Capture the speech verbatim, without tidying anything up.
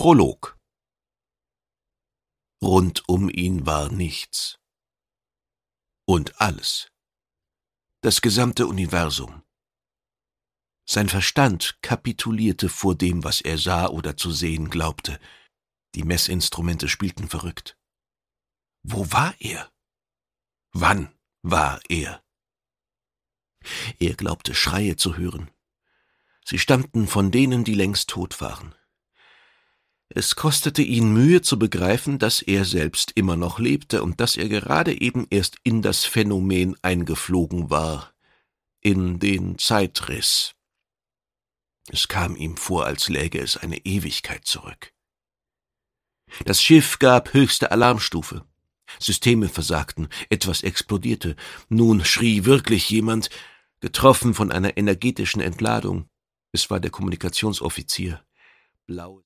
Prolog. Rund um ihn war nichts. Und alles. Das gesamte Universum. Sein Verstand kapitulierte vor dem, was er sah oder zu sehen glaubte. Die Messinstrumente spielten verrückt. Wo war er? Wann war er? Er glaubte, Schreie zu hören. Sie stammten von denen, die längst tot waren. Es kostete ihn Mühe zu begreifen, dass er selbst immer noch lebte und dass er gerade eben erst in das Phänomen eingeflogen war, in den Zeitriss. Es kam ihm vor, als läge es eine Ewigkeit zurück. Das Schiff gab höchste Alarmstufe. Systeme versagten, etwas explodierte. Nun schrie wirklich jemand, getroffen von einer energetischen Entladung. Es war der Kommunikationsoffizier. Blau